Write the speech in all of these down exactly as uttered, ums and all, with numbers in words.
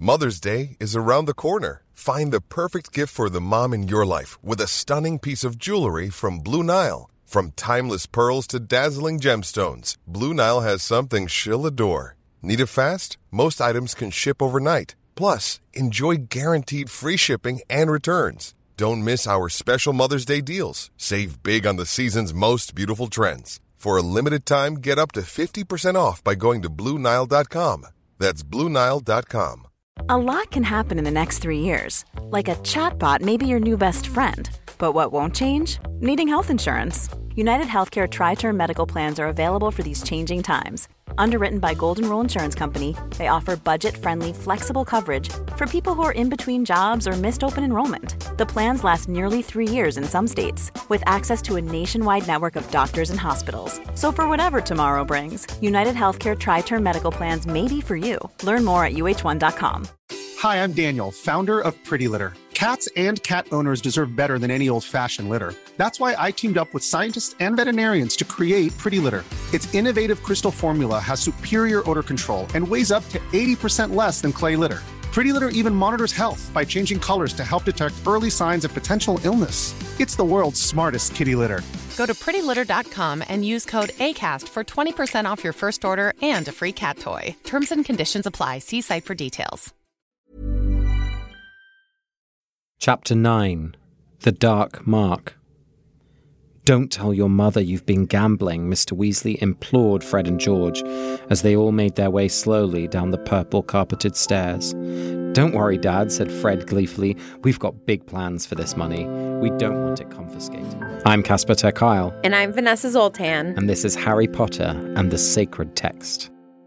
Mother's Day is around the corner. Find the perfect gift for the mom in your life with a stunning piece of jewelry from Blue Nile. From timeless pearls to dazzling gemstones, Blue Nile has something she'll adore. Need it fast? Most items can ship overnight. Plus, enjoy guaranteed free shipping and returns. Don't miss our special Mother's Day deals. Save big on the season's most beautiful trends. For a limited time, get up to fifty percent off by going to Blue Nile dot com. That's Blue Nile dot com. A lot can happen in the next three years. Like a chatbot may be your new best friend. But what won't change? Needing health insurance. United Healthcare Tri-Term Medical Plans are available for these changing times. Underwritten by Golden Rule Insurance Company, they offer budget-friendly, flexible coverage for people who are in between jobs or missed open enrollment. The plans last nearly three years in some states, with access to a nationwide network of doctors and hospitals. So for whatever tomorrow brings, United Healthcare Tri-Term Medical Plans may be for you. Learn more at U H one dot com. Hi, I'm Daniel, founder of Pretty Litter. Cats and cat owners deserve better than any old-fashioned litter. That's why I teamed up with scientists and veterinarians to create Pretty Litter. Its innovative crystal formula has superior odor control and weighs up to eighty percent less than clay litter. Pretty Litter even monitors health by changing colors to help detect early signs of potential illness. It's the world's smartest kitty litter. Go to pretty litter dot com and use code ACAST for twenty percent off your first order and a free cat toy. Terms and conditions apply. See site for details. Chapter nine. The Dark Mark. "Don't tell your mother you've been gambling," Mister Weasley implored Fred and George as they all made their way slowly down the purple-carpeted stairs. "Don't worry, Dad," said Fred gleefully. "We've got big plans for this money. We don't want it confiscated." I'm Casper ter Kuile. And I'm Vanessa Zoltan. And this is Harry Potter and the Sacred Text.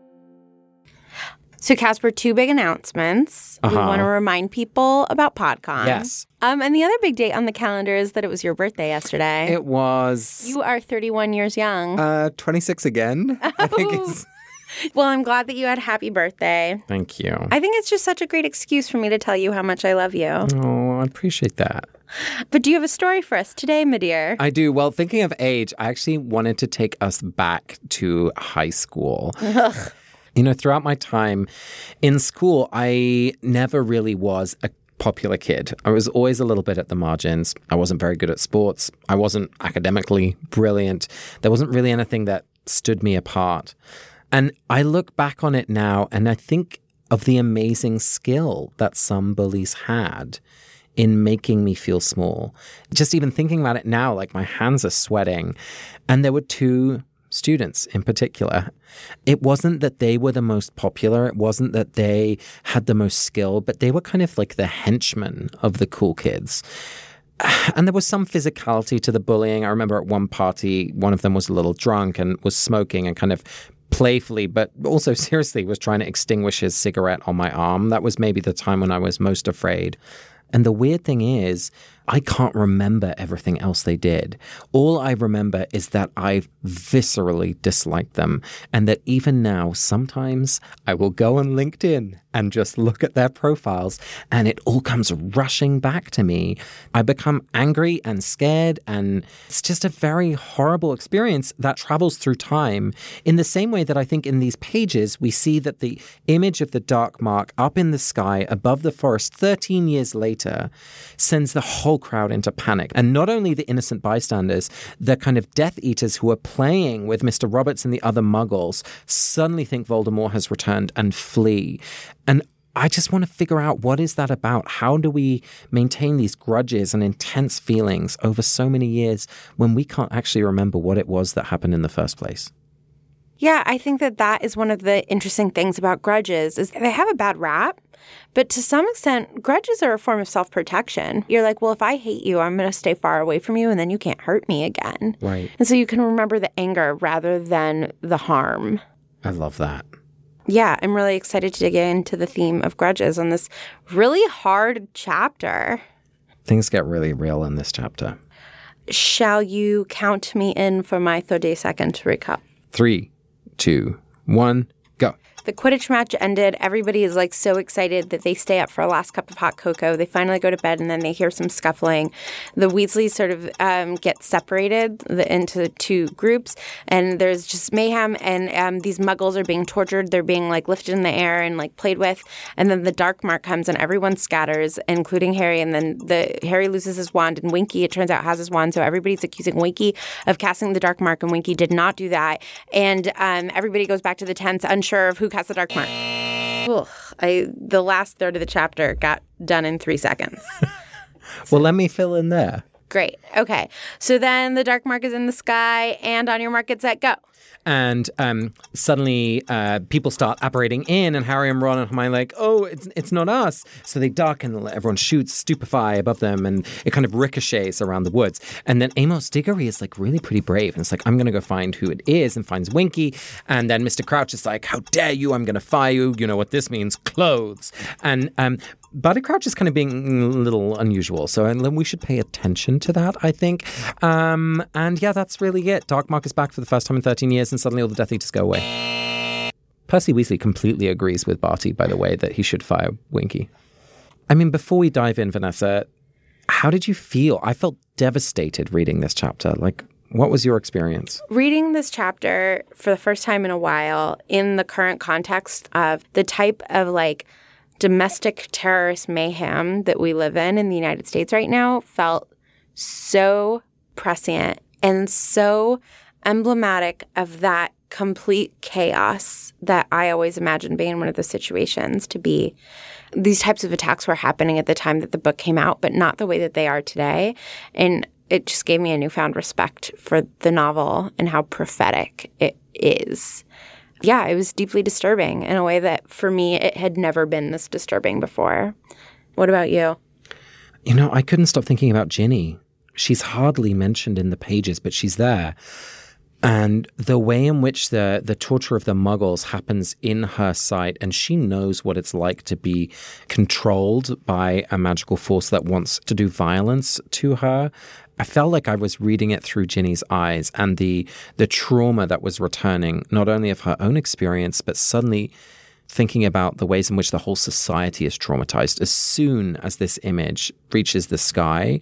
So, Casper, two big announcements. Uh-huh. We want to remind people about PodCon. Yes. Um, and the other big date on the calendar is that it was your birthday yesterday. It was... You are thirty-one years young. Uh, twenty-six again, oh. I think it's... Well, I'm glad that you had a happy birthday. Thank you. I think it's just such a great excuse for me to tell you how much I love you. Oh, I appreciate that. But do you have a story for us today, my dear? I do. Well, thinking of age, I actually wanted to take us back to high school. Ugh. You know, throughout my time in school, I never really was a popular kid. I was always a little bit at the margins. I wasn't very good at sports. I wasn't academically brilliant. There wasn't really anything that stood me apart. And I look back on it now and I think of the amazing skill that some bullies had in making me feel small. Just even thinking about it now, like my hands are sweating. And there were two students in particular. It wasn't that they were the most popular. It wasn't that they had the most skill, but they were kind of like the henchmen of the cool kids. And there was some physicality to the bullying. I remember at one party, one of them was a little drunk and was smoking and kind of playfully, but also seriously, was trying to extinguish his cigarette on my arm. That was maybe the time when I was most afraid. And the weird thing is, I can't remember everything else they did. All I remember is that I viscerally disliked them, and that even now, sometimes I will go on LinkedIn and just look at their profiles, and it all comes rushing back to me. I become angry and scared, and it's just a very horrible experience that travels through time in the same way that I think in these pages we see that the image of the Dark Mark up in the sky above the forest thirteen years later sends the whole crowd into panic. And not only the innocent bystanders, the kind of Death Eaters who are playing with Mister Roberts and the other Muggles suddenly think Voldemort has returned and flee. And I just want to figure out, what is that about? How do we maintain these grudges and intense feelings over so many years when we can't actually remember what it was that happened in the first place? Yeah, I think that that is one of the interesting things about grudges is they have a bad rap, but to some extent, grudges are a form of self-protection. You're like, well, if I hate you, I'm going to stay far away from you and then you can't hurt me again. Right. And so you can remember the anger rather than the harm. I love that. Yeah, I'm really excited to dig into the theme of grudges on this really hard chapter. Things get really real in this chapter. Shall you count me in for my thirty second recap? Three, two, one, go. The Quidditch match ended. Everybody is like so excited that they stay up for a last cup of hot cocoa. They finally go to bed and then they hear some scuffling. The Weasleys sort of um, get separated the, into two groups, and there's just mayhem, and um, these muggles are being tortured. They're being like lifted in the air and like played with, and then the dark mark comes and everyone scatters, including Harry, and then the Harry loses his wand, and Winky, it turns out, has his wand, so everybody's accusing Winky of casting the dark mark, and Winky did not do that, and um, everybody goes back to the tents unsure of who cast the dark mark. Ugh, I, the last third of the chapter got done in three seconds. Well, let me fill in there. Great. Okay. So then the dark mark is in the sky, and on your mark, get set, go. And um, suddenly uh, people start apparating in, and Harry and Ron and Hermione are like, oh, it's it's not us. So they duck, and everyone shoots Stupefy above them, and it kind of ricochets around the woods. And then Amos Diggory is like really pretty brave, and it's like, I'm going to go find who it is, and finds Winky. And then Mister Crouch is like, how dare you? I'm going to fire you. You know what this means, clothes. And um, Barty Crouch is kind of being a little unusual, so we should pay attention to that, I think. Um, and yeah, that's really it. Dark Mark is back for the first time in thirteen years, and suddenly all the Death Eaters go away. Percy Weasley completely agrees with Barty, by the way, that he should fire Winky. I mean, before we dive in, Vanessa, how did you feel? I felt devastated reading this chapter. Like, what was your experience? Reading this chapter for the first time in a while in the current context of the type of, like, domestic terrorist mayhem that we live in in the United States right now felt so prescient and so emblematic of that complete chaos that I always imagined being in one of those situations to be. These types of attacks were happening at the time that the book came out, but not the way that they are today. And it just gave me a newfound respect for the novel and how prophetic it is. Yeah, it was deeply disturbing in a way that, for me, it had never been this disturbing before. What about you? You know, I couldn't stop thinking about Ginny. She's hardly mentioned in the pages, but she's there. And the way in which the, the torture of the Muggles happens in her sight, and she knows what it's like to be controlled by a magical force that wants to do violence to her. I felt like I was reading it through Ginny's eyes, and the the trauma that was returning, not only of her own experience, but suddenly thinking about the ways in which the whole society is traumatized. As soon as this image reaches the sky,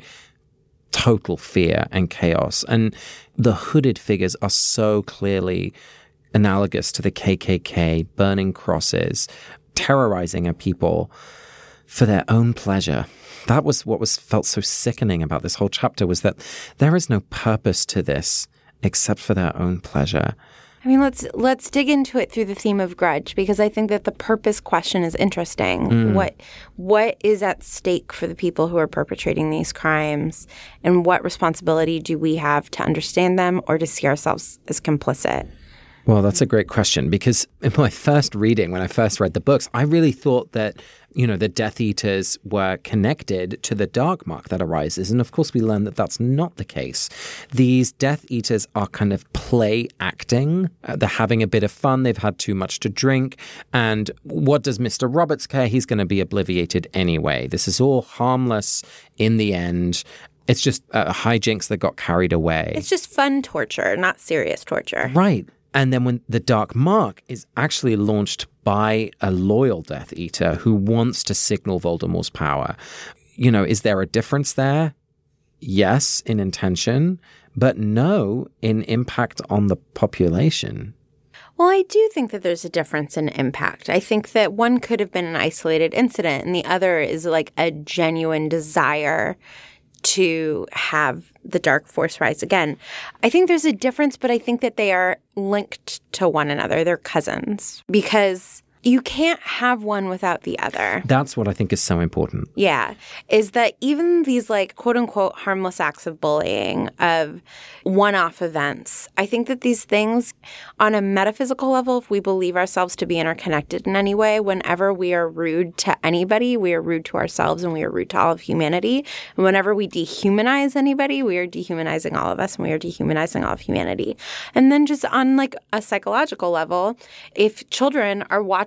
total fear and chaos. And the hooded figures are so clearly analogous to the K K K, burning crosses, terrorizing a people for their own pleasure. That was what was felt so sickening about this whole chapter, was that there is no purpose to this except for their own pleasure. I mean, let's let's dig into it through the theme of grudge, because I think that the purpose question is interesting. Mm. What what is at stake for the people who are perpetrating these crimes, and what responsibility do we have to understand them or to see ourselves as complicit? Well, that's a great question, because in my first reading, when I first read the books, I really thought that, you know, the Death Eaters were connected to the dark mark that arises. And of course, we learn that that's not the case. These Death Eaters are kind of play acting. Uh, they're having a bit of fun. They've had too much to drink. And what does Mister Roberts care? He's going to be obliviated anyway. This is all harmless in the end. It's just uh, hijinks that got carried away. It's just fun torture, not serious torture. Right. And then when the Dark Mark is actually launched by a loyal Death Eater who wants to signal Voldemort's power, you know, is there a difference there? Yes, in intention, but no in impact on the population. Well, I do think that there's a difference in impact. I think that one could have been an isolated incident, and the other is like a genuine desire to have the dark force rise again. I think there's a difference, but I think that they are linked to one another. They're cousins, because you can't have one without the other. That's what I think is so important. Yeah. Is that even these like quote unquote harmless acts of bullying, of one-off events, I think that these things on a metaphysical level, if we believe ourselves to be interconnected in any way, whenever we are rude to anybody, we are rude to ourselves and we are rude to all of humanity. And whenever we dehumanize anybody, we are dehumanizing all of us and we are dehumanizing all of humanity. And then just on like a psychological level, if children are watching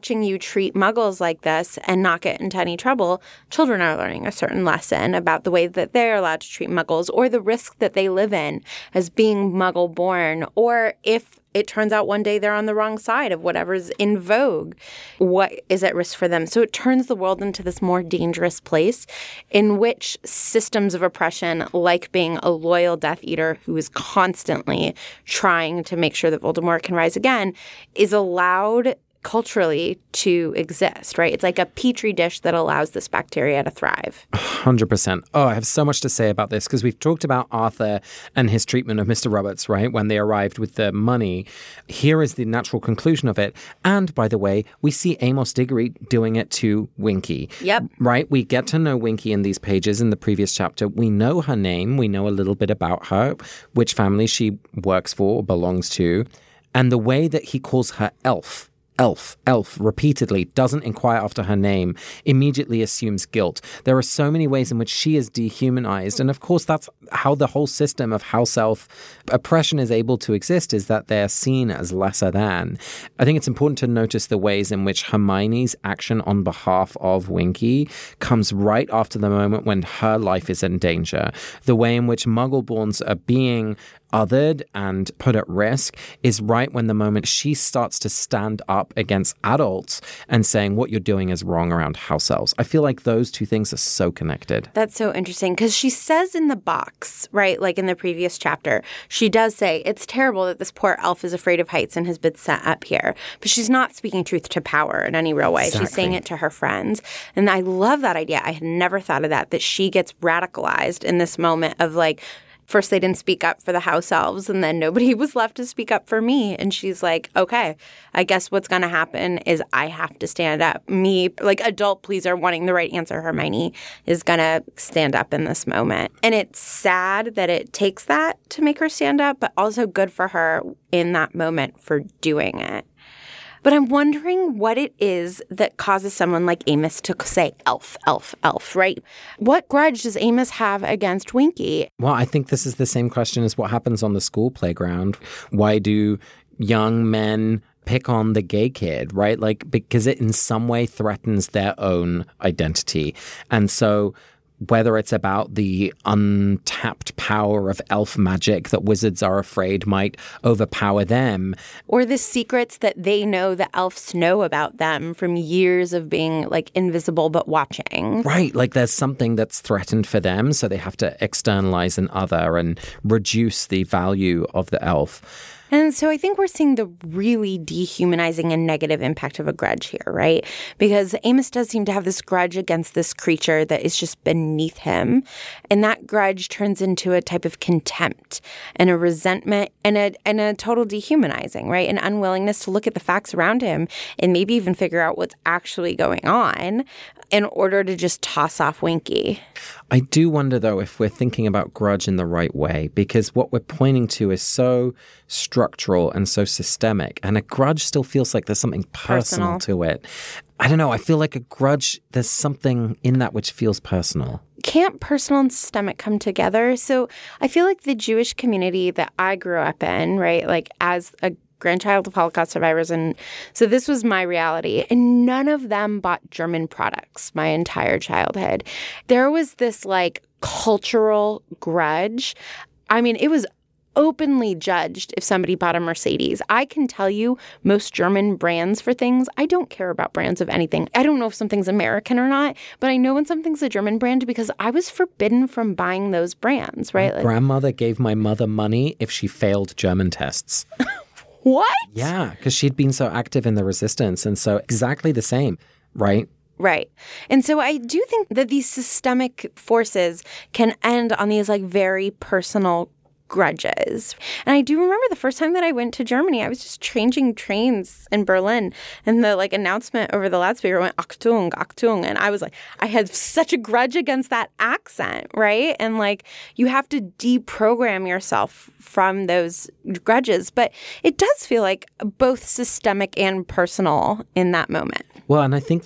watching you treat muggles like this and not get into any trouble, children are learning a certain lesson about the way that they're allowed to treat muggles or the risk that they live in as being muggle-born, or if it turns out one day they're on the wrong side of whatever's in vogue, what is at risk for them. So it turns the world into this more dangerous place in which systems of oppression, like being a loyal Death Eater who is constantly trying to make sure that Voldemort can rise again, is allowed culturally to exist, right? It's like a petri dish that allows this bacteria to thrive. one hundred percent. Oh, I have so much to say about this because we've talked about Arthur and his treatment of Mister Roberts, right? When they arrived with the money. Here is the natural conclusion of it. And by the way, we see Amos Diggory doing it to Winky. Yep. Right? We get to know Winky in these pages in the previous chapter. We know her name. We know a little bit about her, which family she works for or belongs to. And the way that he calls her elf, Elf, elf, repeatedly, doesn't inquire after her name, immediately assumes guilt. There are so many ways in which she is dehumanized. And of course, that's how the whole system of house elf oppression is able to exist, is that they're seen as lesser than. I think it's important to notice the ways in which Hermione's action on behalf of Winky comes right after the moment when her life is in danger. The way in which Muggleborns are being othered and put at risk is right when the moment she starts to stand up against adults and saying what you're doing is wrong around house elves. I feel like those two things are so connected. That's so interesting because she says in the box, right, like in the previous chapter, she does say it's terrible that this poor elf is afraid of heights and has been set up here. But she's not speaking truth to power in any real way. Exactly. She's saying it to her friends. And I love that idea. I had never thought of that, that she gets radicalized in this moment of like, first, they didn't speak up for the house elves, and then nobody was left to speak up for me. And she's like, okay, I guess what's going to happen is I have to stand up. Me, like adult pleaser wanting the right answer, Hermione, is going to stand up in this moment. And it's sad that it takes that to make her stand up, but also good for her in that moment for doing it. But I'm wondering what it is that causes someone like Amos to say elf, elf, elf, right? What grudge does Amos have against Winky? Well, I think this is the same question as what happens on the school playground. Why do young men pick on the gay kid, right? Like, because it in some way threatens their own identity. And so whether it's about the untapped power of elf magic that wizards are afraid might overpower them. Or the secrets that they know the elves know about them from years of being like invisible but watching. Right, like there's something that's threatened for them, so they have to externalize an other and reduce the value of the elf. And so I think we're seeing the really dehumanizing and negative impact of a grudge here, right? Because Amos does seem to have this grudge against this creature that is just beneath him. And that grudge turns into a type of contempt and a resentment and a, and a total dehumanizing, right? An unwillingness to look at the facts around him and maybe even figure out what's actually going on in order to just toss off Winky. I do wonder, though, if we're thinking about grudge in the right way, because what we're pointing to is so structural and so systemic, and a grudge still feels like there's something personal, personal. to it. I don't know. I feel like a grudge, there's something in that which feels personal. Can't personal and systemic come together? So I feel like the Jewish community that I grew up in, right, like as a grandchild of Holocaust survivors. And so this was my reality. And none of them bought German products my entire childhood. There was this like cultural grudge. I mean, it was openly judged if somebody bought a Mercedes. I can tell you most German brands for things. I don't care about brands of anything. I don't know if something's American or not, but I know when something's a German brand because I was forbidden from buying those brands, right? My like, grandmother gave my mother money if she failed German tests. What? Yeah, because she'd been so active in the resistance. And so exactly the same, right? Right. And so I do think that these systemic forces can end on these like very personal grudges. And I do remember the first time that I went to Germany, I was just changing trains in Berlin and the like announcement over the loudspeaker went Achtung, Achtung. And I was like, I had such a grudge against that accent, right? And like you have to deprogram yourself from those grudges. But it does feel like both systemic and personal in that moment. Well, and I think that's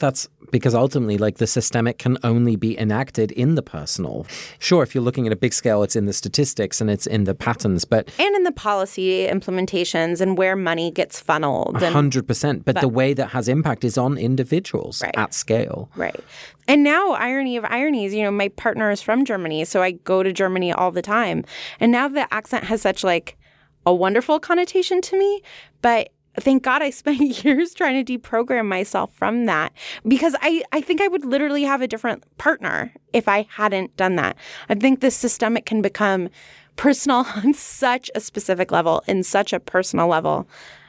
because ultimately, like, the systemic can only be enacted in the personal. Sure, if you're looking at a big scale, it's in the statistics and it's in the patterns, but... And in the policy implementations and where money gets funneled. one hundred percent. But, but the way that has impact is on individuals right. at scale. Right. And now, irony of ironies, you know, my partner is from Germany, so I go to Germany all the time. And now the accent has such, like, a wonderful connotation to me, but thank God I spent years trying to deprogram myself from that, because I, I think I would literally have a different partner if I hadn't done that. I think the systemic can become personal on such a specific level, in such a personal level.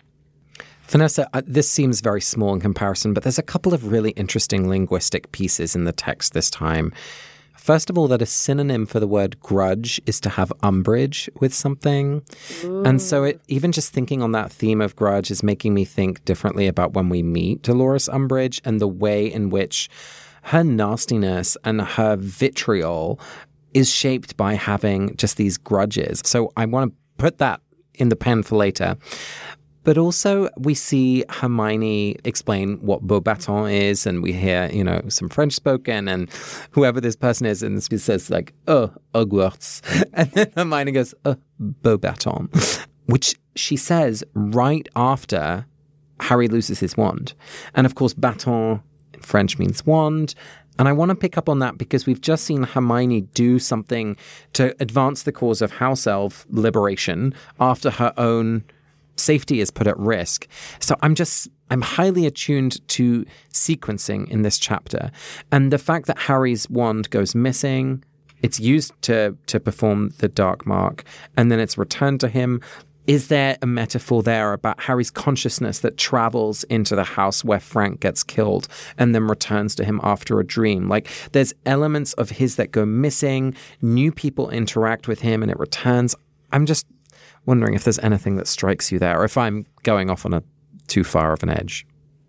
Vanessa, uh, this seems very small in comparison, but there's a couple of really interesting linguistic pieces in the text this time. First of all, that a synonym for the word grudge is to have umbrage with something. Ooh. And so it, even just thinking on that theme of grudge is making me think differently about when we meet Dolores Umbridge and the way in which her nastiness and her vitriol is shaped by having just these grudges. So I want to put that in the pen for later. But also, we see Hermione explain what Beauxbatons is, and we hear, you know, some French spoken, and whoever this person is, and this says, like, oh, Hogwarts. And then Hermione goes, oh, Beauxbatons, which she says right after Harry loses his wand. And of course, baton in French means wand. And I want to pick up on that because we've just seen Hermione do something to advance the cause of house elf liberation after her own safety is put at risk. So I'm just, I'm highly attuned to sequencing in this chapter. And the fact that Harry's wand goes missing, it's used to, to perform the dark mark, and then it's returned to him. Is there a metaphor there about Harry's consciousness that travels into the house where Frank gets killed and then returns to him after a dream? Like, there's elements of his that go missing, new people interact with him, and it returns. I'm just wondering if there's anything that strikes you there, or if I'm going off on a too far of an edge.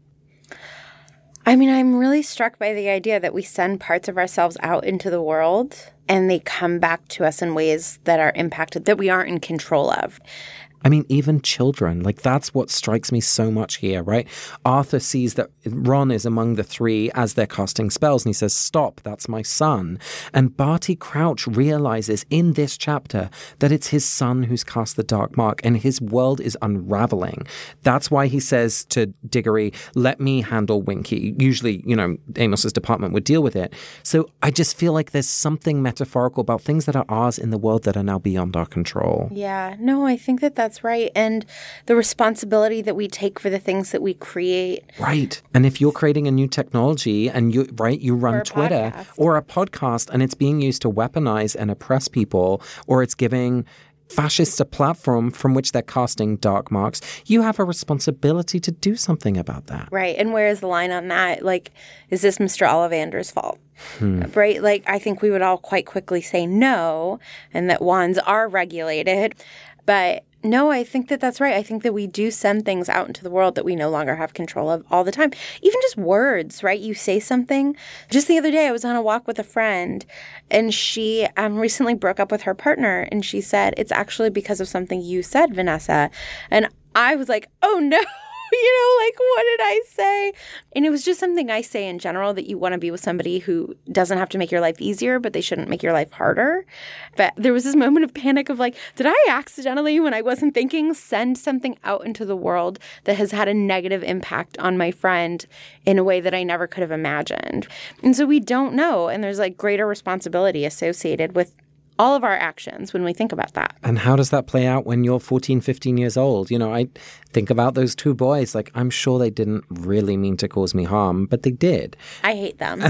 I mean, I'm really struck by the idea that we send parts of ourselves out into the world and they come back to us in ways that are impacted, that we aren't in control of. I mean, even children, like, that's what strikes me so much here, right? Arthur sees that Ron is among the three as they're casting spells, and he says, stop, that's my son. And Barty Crouch realizes in this chapter that it's his son who's cast the dark mark, and his world is unraveling. That's why he says to Diggory, let me handle Winky. Usually, you know, Amos's department would deal with it. So I just feel like there's something metaphorical about things that are ours in the world that are now beyond our control. Yeah, no, I think that that's That's right. And the responsibility that we take for the things that we create. Right. And if you're creating a new technology and you, right, you run or Twitter podcast. or a podcast and it's being used to weaponize and oppress people, or it's giving fascists a platform from which they're casting dark marks, you have a responsibility to do something about that. Right. And where is the line on that? Like, is this Mister Ollivander's fault? Hmm. Right? Like, I think we would all quite quickly say no, and that wands are regulated. But no, I think that that's right. I think that we do send things out into the world that we no longer have control of all the time. Even just words, right? You say something. Just the other day, I was on a walk with a friend, and she um, recently broke up with her partner, and she said, it's actually because of something you said, Vanessa. And I was like, oh, no. You know, like, what did I say? And it was just something I say in general, that you want to be with somebody who doesn't have to make your life easier, but they shouldn't make your life harder. But there was this moment of panic of like, did I accidentally, when I wasn't thinking, send something out into the world that has had a negative impact on my friend in a way that I never could have imagined? And so we don't know. And there's like greater responsibility associated with all of our actions when we think about that. And how does that play out when you're fourteen, fifteen years old? You know, I think about those two boys. Like, I'm sure they didn't really mean to cause me harm, but they did. I hate them.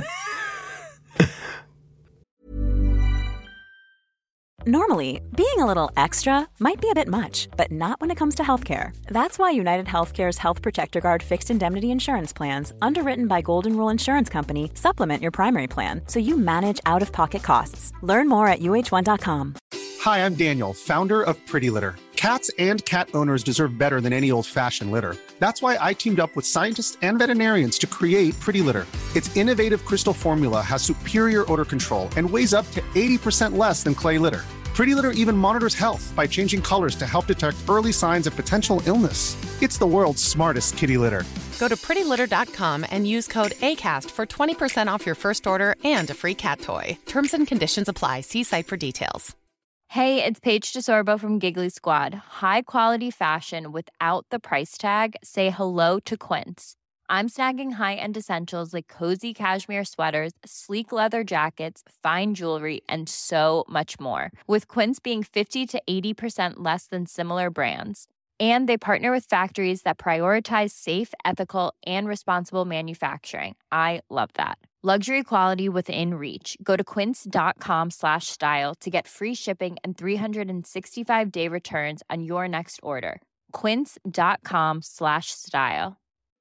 Normally, being a little extra might be a bit much, but not when it comes to healthcare. That's why United Healthcare's Health Protector Guard fixed indemnity insurance plans, underwritten by Golden Rule Insurance Company, supplement your primary plan so you manage out-of-pocket costs. Learn more at U H one dot com. Hi, I'm Daniel, founder of Pretty Litter. Cats and cat owners deserve better than any old-fashioned litter. That's why I teamed up with scientists and veterinarians to create Pretty Litter. Its innovative crystal formula has superior odor control and weighs up to eighty percent less than clay litter. Pretty Litter even monitors health by changing colors to help detect early signs of potential illness. It's the world's smartest kitty litter. Go to pretty litter dot com and use code ACAST for twenty percent off your first order and a free cat toy. Terms and conditions apply. See site for details. Hey, it's Paige DeSorbo from Giggly Squad. High quality fashion without the price tag. Say hello to Quince. I'm snagging high-end essentials like cozy cashmere sweaters, sleek leather jackets, fine jewelry, and so much more. With Quince being fifty to eighty percent less than similar brands. And they partner with factories that prioritize safe, ethical, and responsible manufacturing. I love that. Luxury quality within reach. Go to quince.com slash style to get free shipping and three sixty-five day returns on your next order. Quince.com slash style.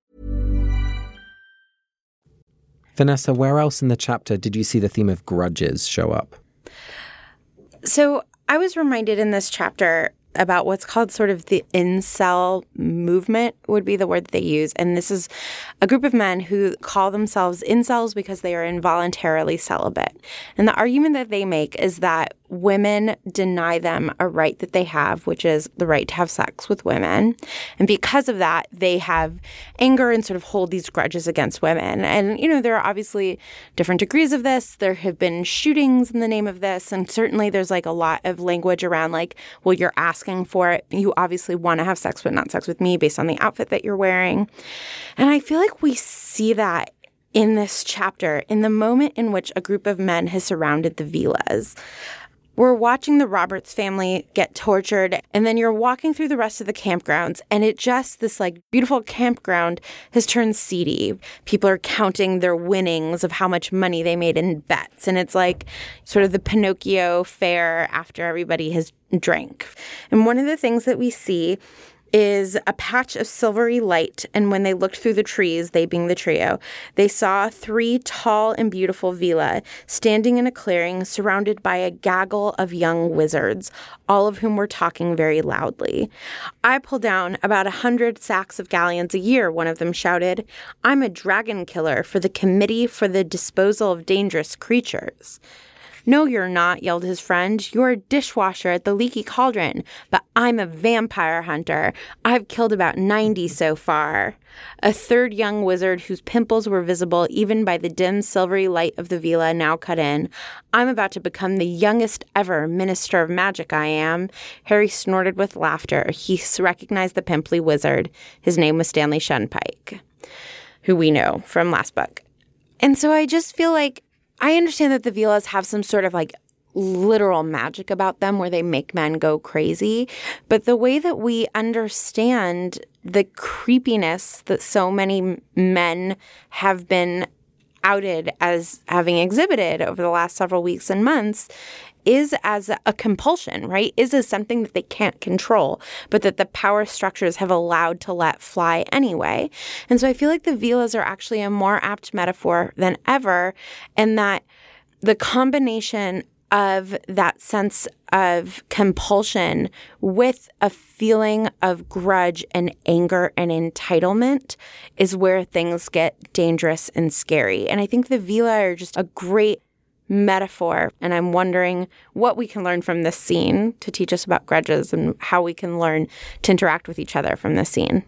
Vanessa, where else in the chapter did you see the theme of grudges show up? So I was reminded in this chapter about what's called sort of the incel movement would be the word that they use. And this is a group of men who call themselves incels because they are involuntarily celibate. And the argument that they make is that women deny them a right that they have, which is the right to have sex with women. And because of that, they have anger and sort of hold these grudges against women. And, you know, there are obviously different degrees of this. There have been shootings in the name of this. And certainly there's like a lot of language around like, well, you're asking for it. You obviously want to have sex, but not sex with me based on the outfit that you're wearing. And I feel like we see that in this chapter, in the moment in which a group of men has surrounded the villas. We're watching the Roberts family get tortured, and then you're walking through the rest of the campgrounds, and it just, this like beautiful campground has turned seedy. People are counting their winnings of how much money they made in bets, and it's like sort of the Pinocchio fair after everybody has drank. And one of the things that we see is a patch of silvery light, and when they looked through the trees, they being the trio, they saw three tall and beautiful villa standing in a clearing surrounded by a gaggle of young wizards, all of whom were talking very loudly. I pull down about a hundred sacks of galleons a year, one of them shouted. I'm a dragon killer for the Committee for the Disposal of Dangerous Creatures. No, you're not, yelled his friend. You're a dishwasher at the Leaky Cauldron, but I'm a vampire hunter. I've killed about ninety so far. A third young wizard whose pimples were visible even by the dim silvery light of the villa now cut in. I'm about to become the youngest ever minister of magic, I am. Harry snorted with laughter. He recognized the pimply wizard. His name was Stanley Shunpike, who we know from last book. And so I just feel like I understand that the villas have some sort of like literal magic about them where they make men go crazy. But the way that we understand the creepiness that so many men have been outed as having exhibited over the last several weeks and months is as a compulsion, right? Is as something that they can't control, but that the power structures have allowed to let fly anyway. And so I feel like the villas are actually a more apt metaphor than ever, and that the combination of that sense of compulsion with a feeling of grudge and anger and entitlement is where things get dangerous and scary. And I think the villa are just a great metaphor, and I'm wondering what we can learn from this scene to teach us about grudges and how we can learn to interact with each other from this scene.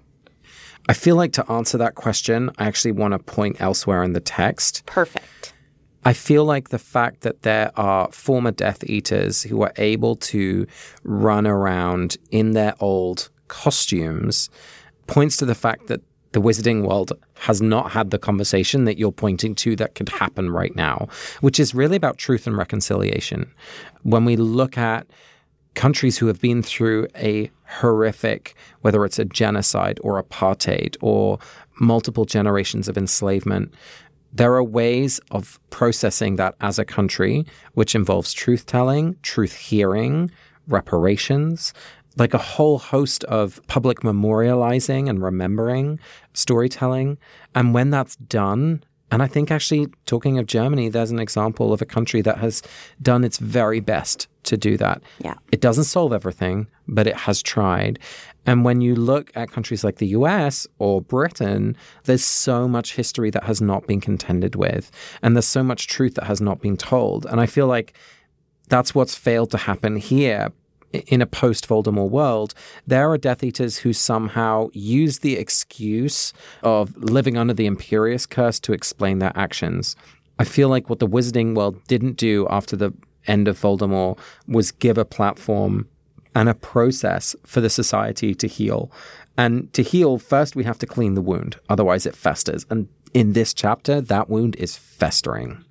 I feel like to answer that question, I actually want to point elsewhere in the text. Perfect. I feel like the fact that there are former Death Eaters who are able to run around in their old costumes points to the fact that the wizarding world has not had the conversation that you're pointing to that could happen right now, which is really about truth and reconciliation. When we look at countries who have been through a horrific, whether it's a genocide or apartheid or multiple generations of enslavement, there are ways of processing that as a country, which involves truth-telling, truth-hearing, reparations, like a whole host of public memorializing and remembering, storytelling. And when that's done, and I think actually talking of Germany, there's an example of a country that has done its very best to do that. Yeah. It doesn't solve everything, but it has tried. And when you look at countries like the U S or Britain, there's so much history that has not been contended with. And there's so much truth that has not been told. And I feel like that's what's failed to happen here in a post-Voldemort world, there are Death Eaters who somehow use the excuse of living under the Imperius curse to explain their actions. I feel like what the Wizarding world didn't do after the end of Voldemort was give a platform and a process for the society to heal. And to heal, first we have to clean the wound, otherwise it festers. And in this chapter, that wound is festering.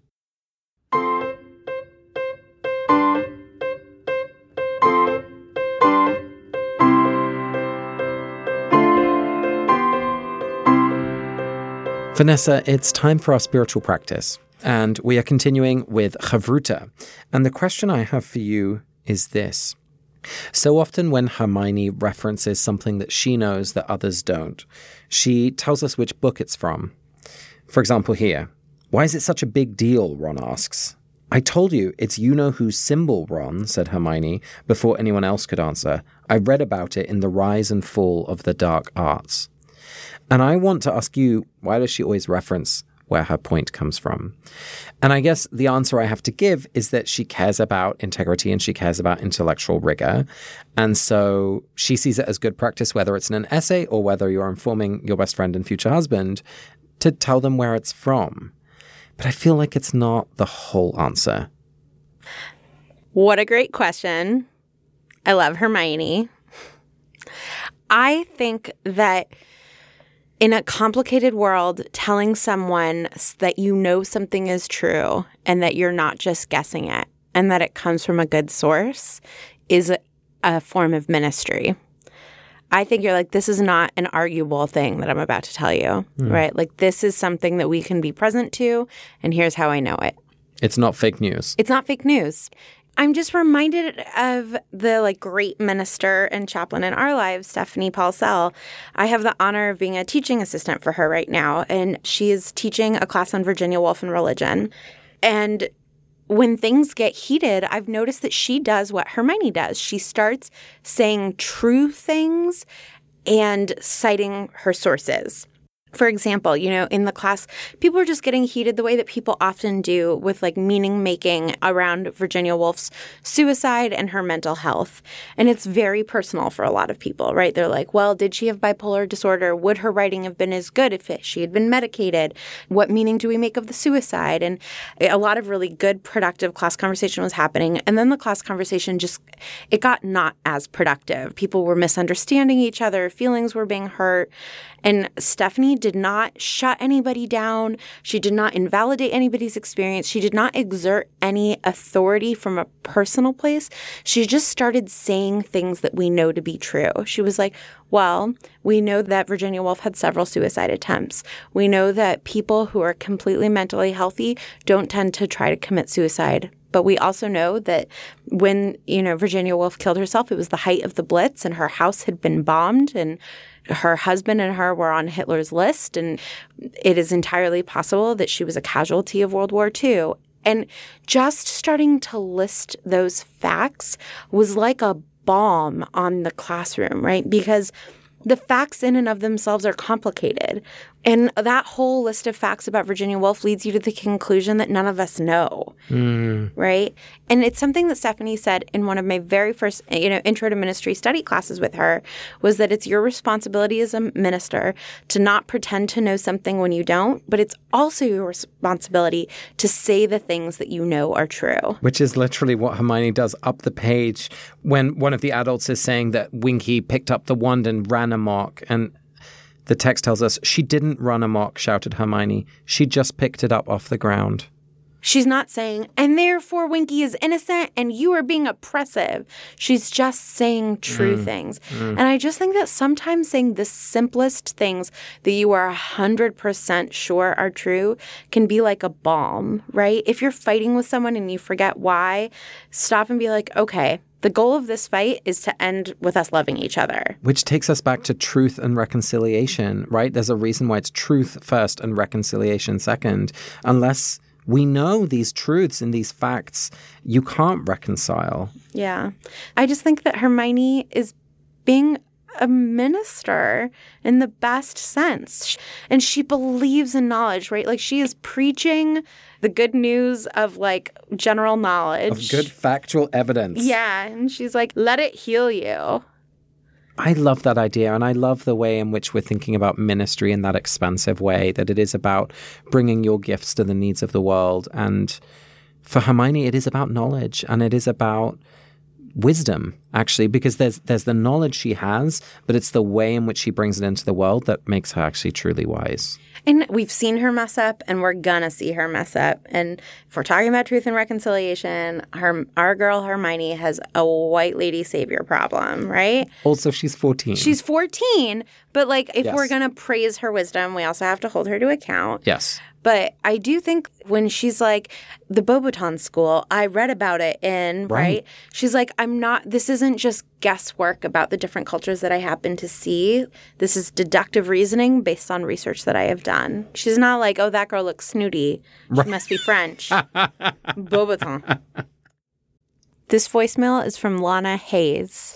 Vanessa, it's time for our spiritual practice. And we are continuing with Chavruta. And the question I have for you is this. So often when Hermione references something that she knows that others don't, she tells us which book it's from. For example here, why is it such a big deal, Ron asks. I told you, it's you-know-who's symbol, Ron, said Hermione, before anyone else could answer. I read about it in The Rise and Fall of the Dark Arts. And I want to ask you, why does she always reference where her point comes from? And I guess the answer I have to give is that she cares about integrity and she cares about intellectual rigor. And so she sees it as good practice, whether it's in an essay or whether you're informing your best friend and future husband, to tell them where it's from. But I feel like it's not the whole answer. What a great question. I love Hermione. I think that in a complicated world, telling someone that you know something is true and that you're not just guessing it and that it comes from a good source is a, a form of ministry. I think you're like, this is not an arguable thing that I'm about to tell you, mm. right? Like, this is something that we can be present to, and here's how I know it. It's not fake news. It's not fake news. I'm just reminded of the like great minister and chaplain in our lives, Stephanie Paulsell. I have the honor of being a teaching assistant for her right now, and she is teaching a class on Virginia Woolf and religion. And when things get heated, I've noticed that she does what Hermione does. She starts saying true things and citing her sources. For example, you know, in the class, people are just getting heated the way that people often do with like meaning making around Virginia Woolf's suicide and her mental health. And it's very personal for a lot of people, right? They're like, well, did she have bipolar disorder? Would her writing have been as good if she had been medicated? What meaning do we make of the suicide? And a lot of really good, productive class conversation was happening. And then the class conversation just, it got not as productive. People were misunderstanding each other. Feelings were being hurt. And Stephanie did not shut anybody down. She did not invalidate anybody's experience. She did not exert any authority from a personal place. She just started saying things that we know to be true. She was like, well, we know that Virginia Woolf had several suicide attempts. We know that people who are completely mentally healthy don't tend to try to commit suicide. But we also know that when, you know, Virginia Woolf killed herself, it was the height of the Blitz and her house had been bombed and her husband and her were on Hitler's list. And it is entirely possible that she was a casualty of World War Two. And just starting to list those facts was like a balm on the classroom, right? Because the facts in and of themselves are complicated. And that whole list of facts about Virginia Woolf leads you to the conclusion that none of us know, mm. right? And it's something that Stephanie said in one of my very first, you know, intro to ministry study classes with her, was that it's your responsibility as a minister to not pretend to know something when you don't, but it's also your responsibility to say the things that you know are true. Which is literally what Hermione does up the page when one of the adults is saying that Winky picked up the wand and ran amok, and the text tells us she didn't run amok, shouted Hermione. She just picked it up off the ground. She's not saying, and therefore Winky is innocent and you are being oppressive. She's just saying true mm. things. Mm. And I just think that sometimes saying the simplest things that you are one hundred percent sure are true can be like a balm, right? If you're fighting with someone and you forget why, stop and be like, okay, the goal of this fight is to end with us loving each other. Which takes us back to truth and reconciliation, right? There's a reason why it's truth first and reconciliation second. Unless we know these truths and these facts, you can't reconcile. Yeah. I just think that Hermione is being a minister in the best sense. And she believes in knowledge, right? Like she is preaching the good news of like general knowledge. Of good factual evidence. Yeah. And she's like, let it heal you. I love that idea, and I love the way in which we're thinking about ministry in that expansive way, that it is about bringing your gifts to the needs of the world. And for Hermione, it is about knowledge, and it is about wisdom, actually, because there's there's the knowledge she has, but it's the way in which she brings it into the world that makes her actually truly wise. And we've seen her mess up, and we're gonna see her mess up. And if we're talking about truth and reconciliation, her our girl Hermione has a white lady savior problem, right? Also, she's fourteen. She's fourteen, but like if Yes. we're gonna praise her wisdom, we also have to hold her to account. Yes. But I do think when she's like, the Beauxbaton school, I read about it in, right. Right. She's like, I'm not, this isn't just guesswork about the different cultures that I happen to see. This is deductive reasoning based on research that I have done. She's not like, oh, that girl looks snooty. She Right. must be French. Beauxbaton. This voicemail is from Lana Hayes.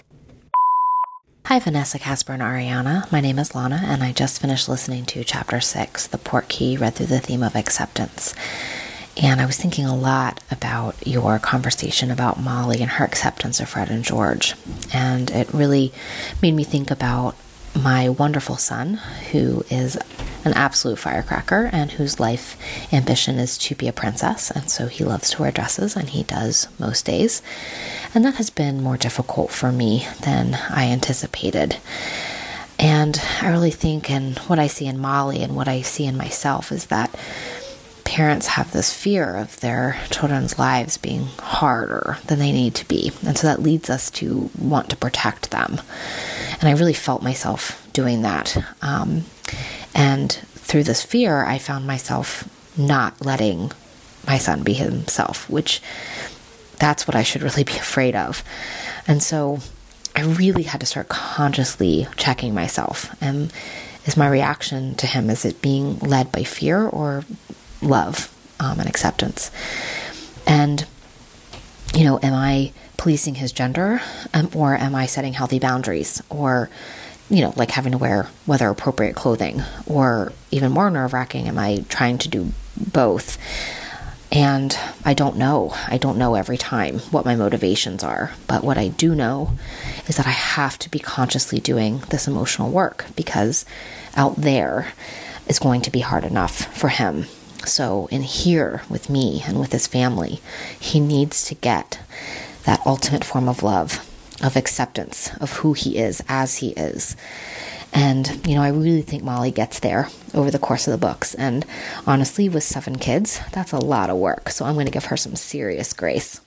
Hi, Vanessa, Casper, and Ariana. My name is Lana, and I just finished listening to Chapter six, The Portkey, read through the theme of acceptance. And I was thinking a lot about your conversation about Molly and her acceptance of Fred and George. And it really made me think about my wonderful son, who is an absolute firecracker and whose life ambition is to be a princess. And so he loves to wear dresses, and he does most days. And that has been more difficult for me than I anticipated. And I really think, and what I see in Molly and what I see in myself is that parents have this fear of their children's lives being harder than they need to be. And so that leads us to want to protect them. And I really felt myself doing that. Um, and through this fear, I found myself not letting my son be himself, which that's what I should really be afraid of. And so I really had to start consciously checking myself. And is my reaction to him, is it being led by fear or love um, and acceptance? And, you know, am I policing his gender, um, or am I setting healthy boundaries, or, you know, like having to wear weather appropriate clothing, or even more nerve-wracking, am I trying to do both? And I don't know. I don't know every time what my motivations are. But what I do know is that I have to be consciously doing this emotional work, because out there is going to be hard enough for him. So in here with me and with his family, he needs to get that ultimate form of love, of acceptance of who he is as he is. And, you know, I really think Molly gets there over the course of the books. And honestly, with seven kids, that's a lot of work. So I'm going to give her some serious grace.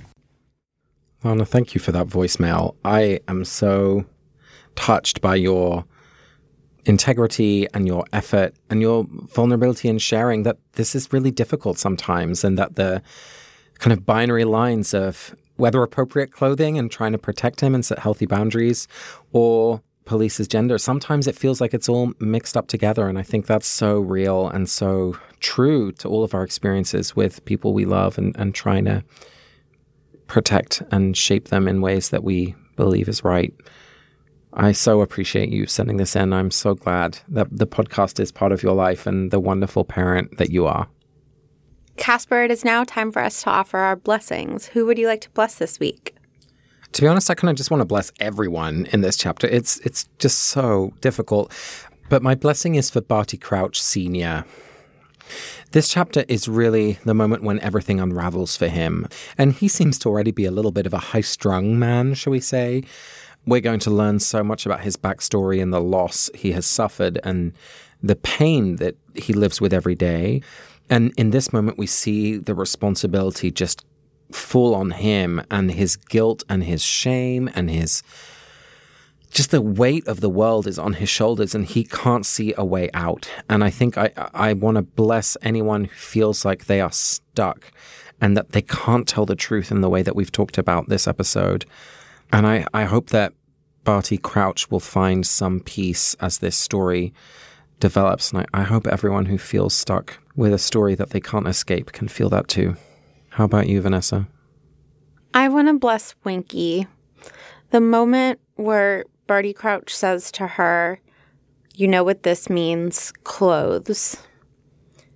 Lana, thank you for that voicemail. I am so touched by your integrity and your effort and your vulnerability in sharing that this is really difficult sometimes, and that the kind of binary lines of whether appropriate clothing and trying to protect him and set healthy boundaries, or police his gender, sometimes it feels like it's all mixed up together. And I think that's so real and so true to all of our experiences with people we love, and, and trying to protect and shape them in ways that we believe is right. I so appreciate you sending this in. I'm so glad that the podcast is part of your life and the wonderful parent that you are. Casper, it is now time for us to offer our blessings. Who would you like to bless this week? To be honest, I kind of just want to bless everyone in this chapter. It's it's just so difficult. But my blessing is for Barty Crouch Senior This chapter is really the moment when everything unravels for him. And he seems to already be a little bit of a high-strung man, shall we say. We're going to learn so much about his backstory and the loss he has suffered and the pain that he lives with every day. And in this moment, we see the responsibility just fall on him, and his guilt and his shame and his just the weight of the world is on his shoulders, and he can't see a way out. And I think I, I want to bless anyone who feels like they are stuck and that they can't tell the truth in the way that we've talked about this episode. And I, I hope that Barty Crouch will find some peace as this story develops. And I, I hope everyone who feels stuck with a story that they can't escape can feel that too. How about you, Vanessa? I want to bless Winky. The moment where Barty Crouch says to her, you know what this means, clothes.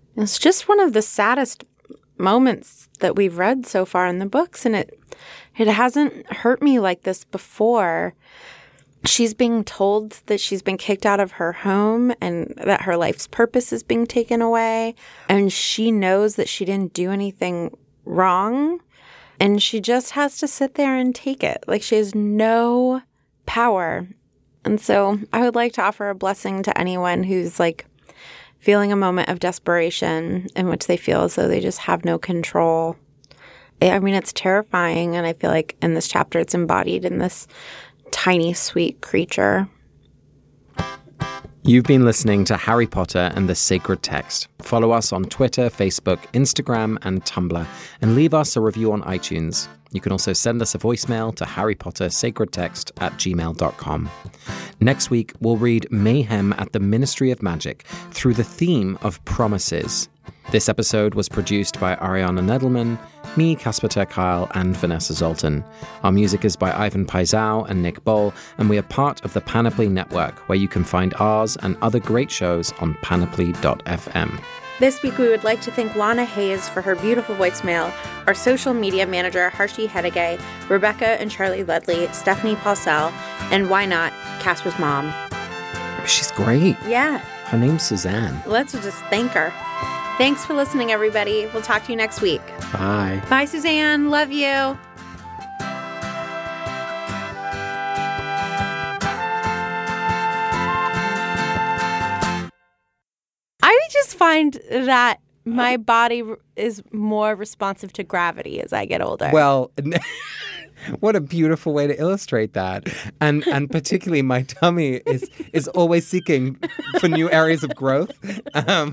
It's just one of the saddest moments that we've read so far in the books, and it it hasn't hurt me like this before. She's being told that she's been kicked out of her home and that her life's purpose is being taken away, and she knows that she didn't do anything wrong, and she just has to sit there and take it. Like, she has no power. And so I would like to offer a blessing to anyone who's like feeling a moment of desperation in which they feel as though they just have no control. I mean, it's terrifying, and I feel like in this chapter it's embodied in this tiny, sweet creature. You've been listening to Harry Potter and the Sacred Text. Follow us on Twitter, Facebook, Instagram, and Tumblr, and leave us a review on iTunes. You can also send us a voicemail to harrypottersacredtext at gmail dot com. Next week, we'll read Mayhem at the Ministry of Magic through the theme of promises. This episode was produced by Ariana Nedelman, me, Casper ter Kuile, and Vanessa Zoltan. Our music is by Ivan Paisau and Nick Boll, and we are part of the Panoply Network, where you can find ours and other great shows on panoply dot f m. This week, we would like to thank Lana Hayes for her beautiful voicemail, our social media manager, Harshi Hedegay, Rebecca and Charlie Ledley, Stephanie Paulsell, and why not, Casper's mom. She's great. Yeah. Her name's Suzanne. Let's just thank her. Thanks for listening, everybody. We'll talk to you next week. Bye. Bye, Suzanne. Love you. I just find that my body is more responsive to gravity as I get older. Well, what a beautiful way to illustrate that. And and particularly my tummy is is always seeking for new areas of growth. Um.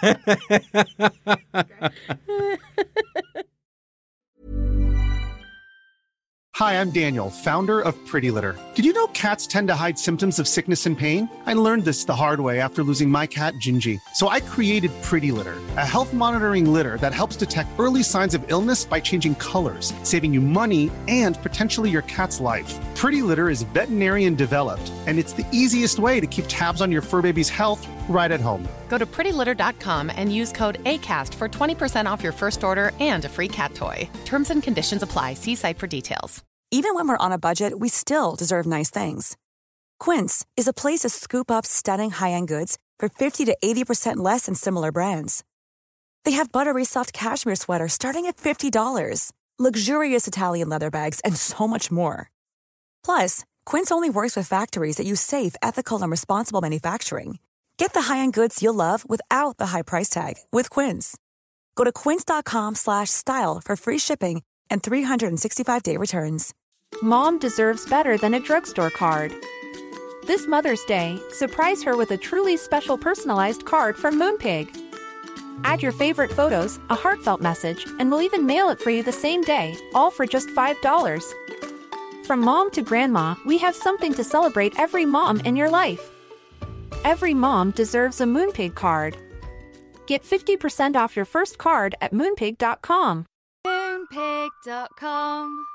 Hi, I'm Daniel, founder of Pretty Litter. Did you know cats tend to hide symptoms of sickness and pain? I learned this the hard way after losing my cat, Gingy. So I created Pretty Litter, a health monitoring litter that helps detect early signs of illness by changing colors, saving you money and potentially your cat's life. Pretty Litter is veterinarian developed, and it's the easiest way to keep tabs on your fur baby's health right at home. Go to pretty litter dot com and use code ACAST for twenty percent off your first order and a free cat toy. Terms and conditions apply. See site for details. Even when we're on a budget, we still deserve nice things. Quince is a place to scoop up stunning high-end goods for fifty to eighty percent less than similar brands. They have buttery soft cashmere sweaters starting at fifty dollars, luxurious Italian leather bags, and so much more. Plus, Quince only works with factories that use safe, ethical, and responsible manufacturing. Get the high-end goods you'll love without the high price tag with Quince. Go to quince dot com slash style for free shipping and three sixty-five day returns. Mom deserves better than a drugstore card. This Mother's Day, surprise her with a truly special personalized card from Moonpig. Add your favorite photos, a heartfelt message, and we'll even mail it for you the same day, all for just five dollars. From mom to grandma, we have something to celebrate every mom in your life. Every mom deserves a Moonpig card. Get fifty percent off your first card at moonpig dot com. moonpig dot com